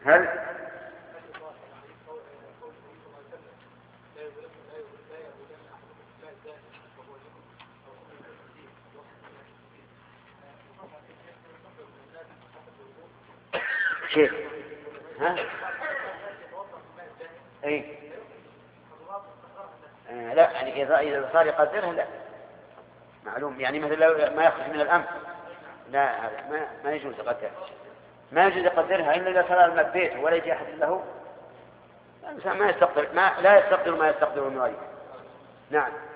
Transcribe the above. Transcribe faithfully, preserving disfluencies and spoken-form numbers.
هل كيف؟ ها؟ اي آه لا، يعني اذا اذا صار يقدرها لا معلوم، يعني مثل لو ما يخرج من الأنف لا ما ما يجوز يقدرها، ما يجوز يقدرها الا اذا صار الماء بيته ولا يجي احد له. الانسان ما يستقدر ما لا يستقدر ما يستقدر من غيره. نعم.